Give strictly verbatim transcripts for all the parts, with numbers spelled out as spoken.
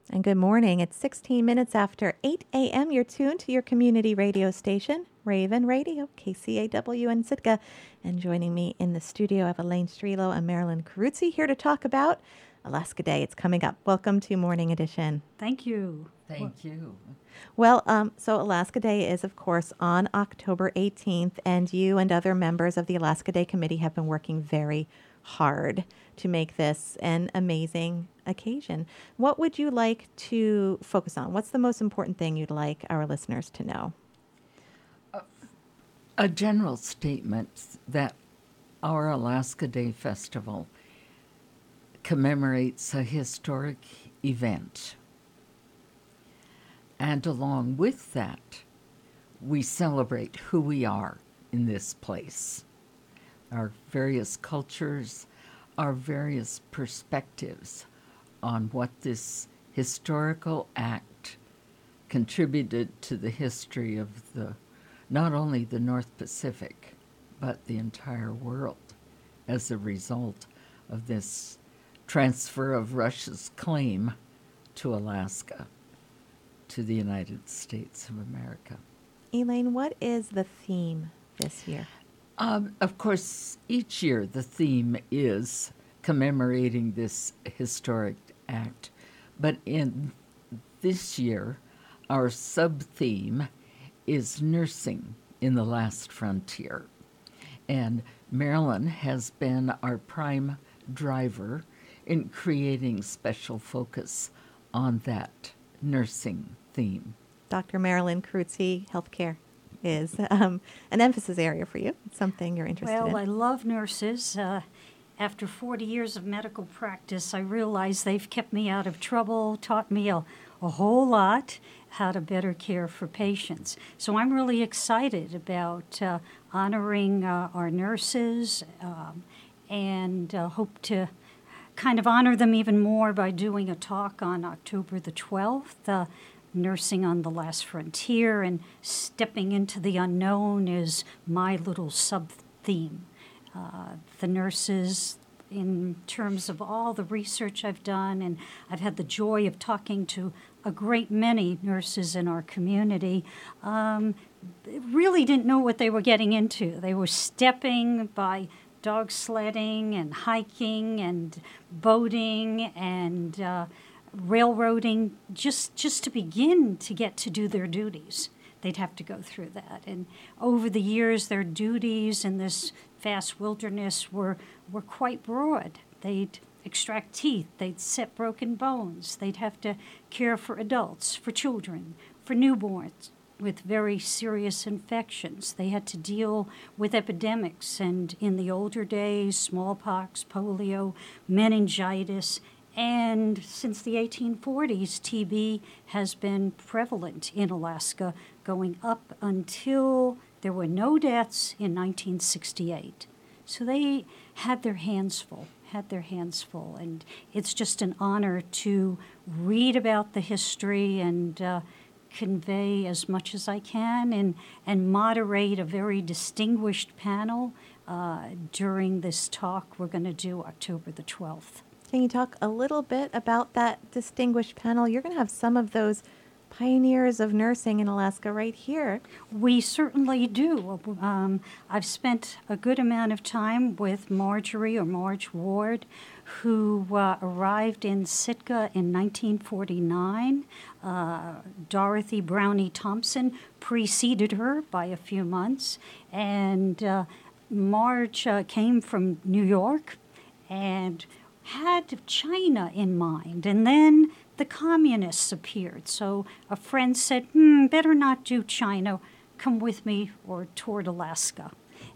And good morning. It's sixteen minutes after eight a.m. You're tuned to your community radio station, Raven Radio, K C A W in Sitka. And joining me in the studio, I have Elaine Strelo and Marilyn Caruzzi here to talk about Alaska Day. It's coming up. Welcome to Morning Edition. Thank you. Thank you. Well, um, so Alaska Day is, of course, on October eighteenth, and you and other members of the Alaska Day Committee have been working very hard to make this an amazing occasion. What would you like to focus on? What's the most important thing you'd like our listeners to know? Uh, a general statement that our Alaska Day Festival commemorates a historic event. And along with that, we celebrate who we are in this place, our various cultures, our various perspectives on what this historical act contributed to the history of the not only the North Pacific, but the entire world as a result of this transfer of Russia's claim to Alaska to the United States of America. Elaine, what is the theme this year? Um, of course, each year the theme is commemorating this historic act, but in this year, our sub-theme is nursing in the last frontier. And Marilyn has been our prime driver in creating special focus on that nursing theme. Doctor Marilyn Caruzzi, healthcare is um, an emphasis area for you. It's something you're interested well, in. Well, I love nurses. Uh, after forty years of medical practice, I realize they've kept me out of trouble, taught me a, a whole lot how to better care for patients. So I'm really excited about uh, honoring uh, our nurses um, and uh, hope to kind of honor them even more by doing a talk on October the twelfth. Uh, Nursing on the Last Frontier and Stepping into the Unknown is my little sub-theme. Uh, the nurses, in terms of all the research I've done, and I've had the joy of talking to a great many nurses in our community, um, really didn't know what they were getting into. They were stepping by dog sledding and hiking and boating and uh, railroading, just just to begin to get to do their duties. They'd have to go through that. And over the years, their duties in this vast wilderness were, were quite broad. They'd extract teeth, they'd set broken bones, they'd have to care for adults, for children, for newborns with very serious infections. They had to deal with epidemics, and in the older days, smallpox, polio, meningitis. And since the eighteen forties, T B has been prevalent in Alaska, going up until there were no deaths in nineteen sixty-eight. So they had their hands full, had their hands full. And it's just an honor to read about the history and uh, convey as much as I can and, and moderate a very distinguished panel uh, during this talk we're going to do October the twelfth. Can you talk a little bit about that distinguished panel? You're going to have some of those pioneers of nursing in Alaska right here. We certainly do. Um, I've spent a good amount of time with Marjorie or Marge Ward, who uh, arrived in Sitka in nineteen forty-nine. Uh, Dorothy Brownie Thompson preceded her by a few months, and uh, Marge uh, came from New York and had China in mind, and then the communists appeared. So a friend said, hmm, better not do China, come with me or toward Alaska.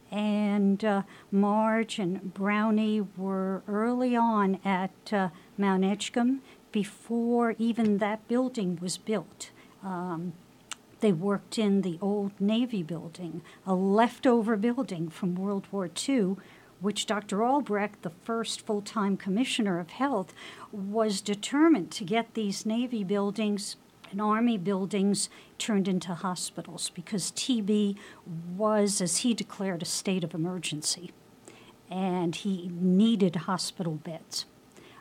And uh, Marge and Brownie were early on at uh, Mount Edgecombe before even that building was built. Um, They worked in the old Navy building, a leftover building from World War Two, which Doctor Albrecht, the first full-time commissioner of health, was determined to get these Navy buildings and Army buildings turned into hospitals because T B was, as he declared, a state of emergency, and he needed hospital beds.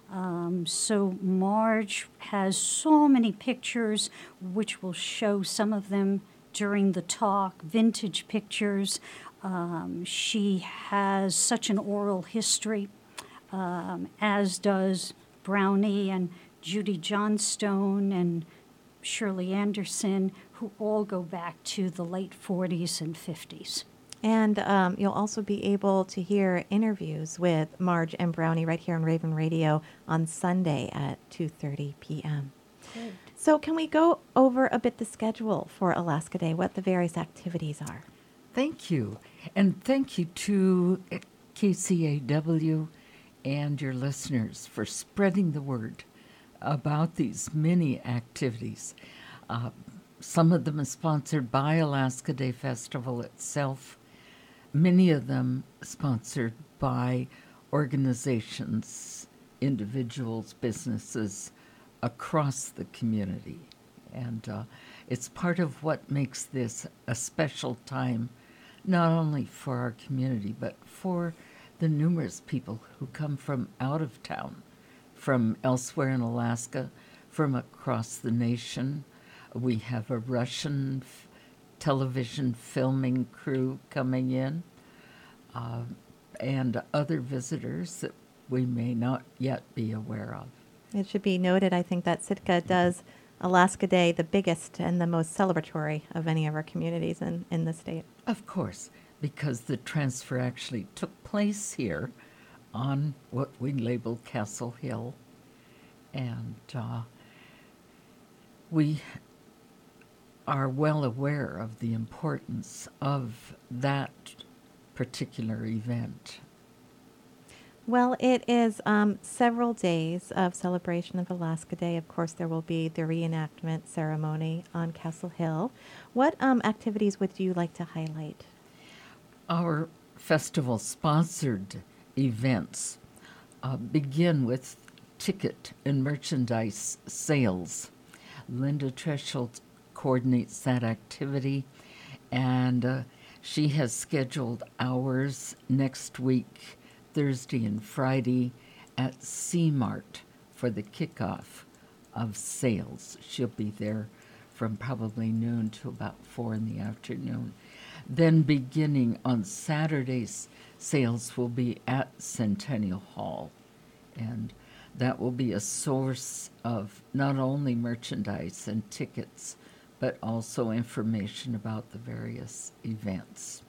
Um, so Marge has so many pictures, which will show some of them during the talk, vintage pictures. Um, she has such an oral history, um, as does Brownie and Judy Johnstone and Shirley Anderson, who all go back to the late forties and fifties. And um, you'll also be able to hear interviews with Marge and Brownie right here on Raven Radio on Sunday at two thirty p.m. Great. So can we go over a bit the schedule for Alaska Day, what the various activities are? Thank you. And thank you to K C A W and your listeners for spreading the word about these many activities. Uh, some of them are sponsored by Alaska Day Festival itself, many of them sponsored by organizations, individuals, businesses across the community. And uh, it's part of what makes this a special time, not only for our community, but for the numerous people who come from out of town, from elsewhere in Alaska, from across the nation. We have a Russian f- television filming crew coming in, uh, and other visitors that we may not yet be aware of. It should be noted, I think, that Sitka does Alaska Day the biggest and the most celebratory of any of our communities in, in the state. Of course, because the transfer actually took place here on what we label Castle Hill. And uh, we are well aware of the importance of that particular event. Well, it is um, several days of celebration of Alaska Day. Of course, there will be the reenactment ceremony on Castle Hill. What um, activities would you like to highlight? Our festival-sponsored events uh, begin with ticket and merchandise sales. Linda Treschelt coordinates that activity, and uh, she has scheduled hours next week, Thursday and Friday, at C-Mart for the kickoff of sales. She'll be there from probably noon to about four in the afternoon. Then beginning on Saturdays, sales will be at Centennial Hall, and that will be a source of not only merchandise and tickets, but also information about the various events,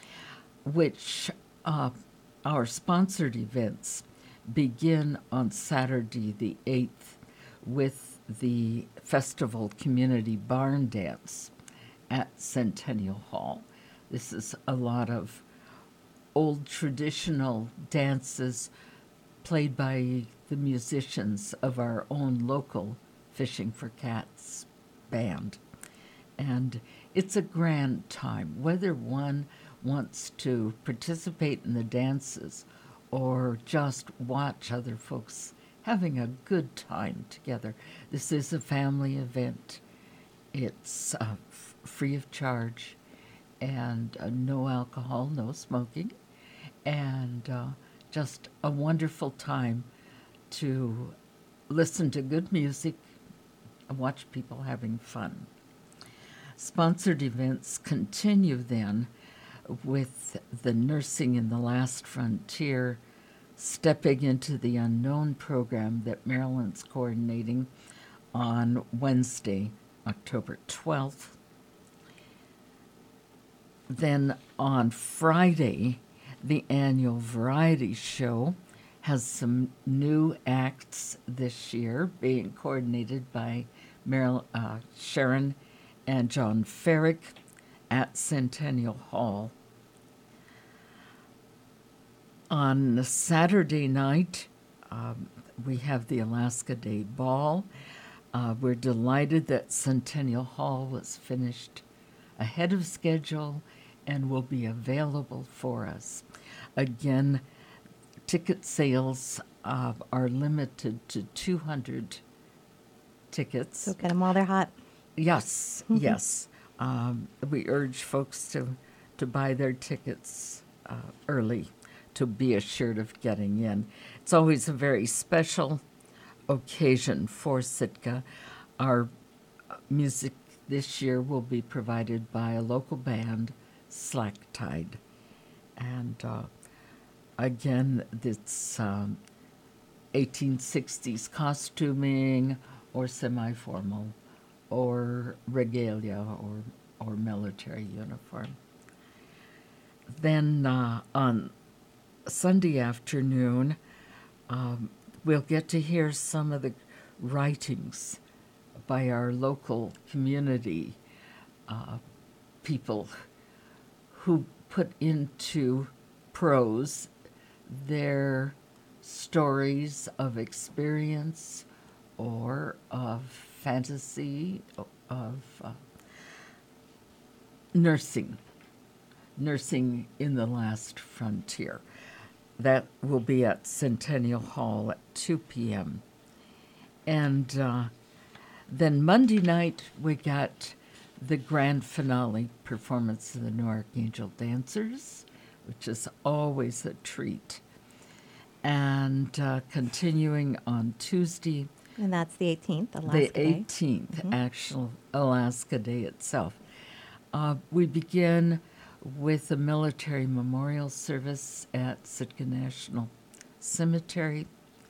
which uh, our sponsored events begin on Saturday the eighth with the Festival Community Barn Dance at Centennial Hall. This is a lot of old traditional dances played by the musicians of our own local Fishing for Cats band. And it's a grand time, whether one wants to participate in the dances or just watch other folks having a good time together. This is a family event. It's uh, f- free of charge, and uh, no alcohol, no smoking, and uh, just a wonderful time to listen to good music and watch people having fun. Sponsored events continue then with the Nursing in the Last Frontier, Stepping into the Unknown program that Marilyn's coordinating on Wednesday, October twelfth. Then on Friday, the annual variety show has some new acts this year being coordinated by Meryl, uh, Sharon and John Ferrick at Centennial Hall. On Saturday night, um, we have the Alaska Day Ball. Uh, we're delighted that Centennial Hall was finished ahead of schedule and will be available for us. Again, ticket sales uh, are limited to two hundred tickets. So get them while they're hot. Yes, Mhm. yes. Um, we urge folks to, to buy their tickets uh, early to be assured of getting in. It's always a very special occasion for Sitka. Our music this year will be provided by a local band, Slack Tide. And uh, again, it's um, eighteen sixties costuming or semi-formal or regalia or, or military uniform. Then uh, on Sunday afternoon, um, we'll get to hear some of the writings by our local community uh, people who put into prose their stories of experience or of fantasy, of uh, nursing, nursing in the last frontier. That will be at Centennial Hall at two p.m. And uh, then Monday night, we got the grand finale performance of the New Archangel Dancers, which is always a treat. And uh, continuing on Tuesday, And that's the eighteenth, Alaska the Day. eighteenth, Mhm. actual Alaska Day itself. Uh, we begin with a military memorial service at Sitka National Cemetery.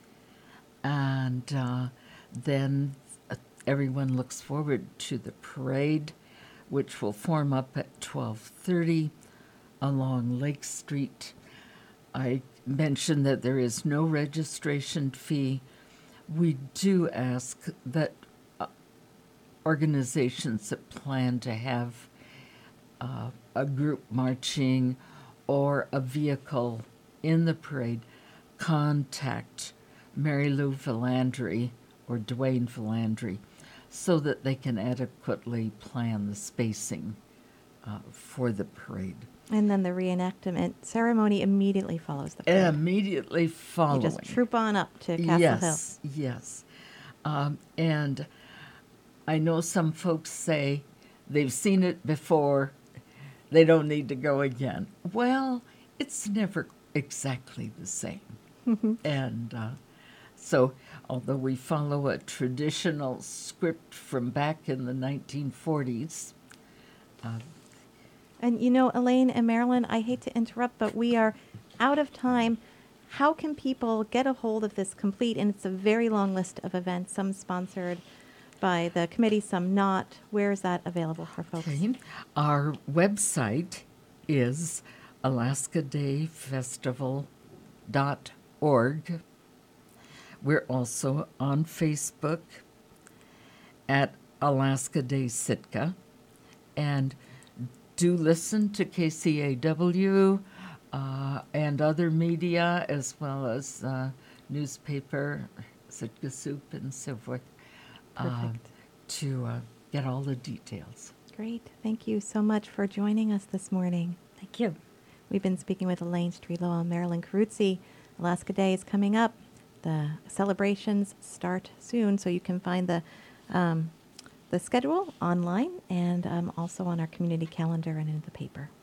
And uh, then uh, everyone looks forward to the parade, which will form up at twelve thirty along Lake Street. I mentioned that there is no registration fee. We do ask that uh, organizations that plan to have uh, a group marching or a vehicle in the parade contact Mary Lou Villandry or Dwayne Villandry so that they can adequately plan the spacing uh, for the parade. And then the reenactment ceremony immediately follows the parade. Immediately following. You just troop on up to Castle yes, Hill. Yes, um, and I know some folks say they've seen it before, they don't need to go again. Well, it's never exactly the same. And uh, so, although we follow a traditional script from back in the nineteen forties, uh, And you know, Elaine and Marilyn, I hate to interrupt, but we are out of time. How can people get a hold of this complete? And it's a very long list of events, some sponsored by the committee, some not. Where is that available for folks? okay, our website is alaska day festival dot org. We're also on Facebook at Alaska Day Sitka. And do listen to K C A W uh, and other media, as well as uh, newspaper, Sitka Soup, and so forth, uh, Perfect. to uh, get all the details. Great. Thank you so much for joining us this morning. Thank you. We've been speaking with Elaine Strelo and Marilyn Caruzzi. Alaska Day is coming up. The celebrations start soon, so you can find the um, the schedule online and um, also on our community calendar and in the paper.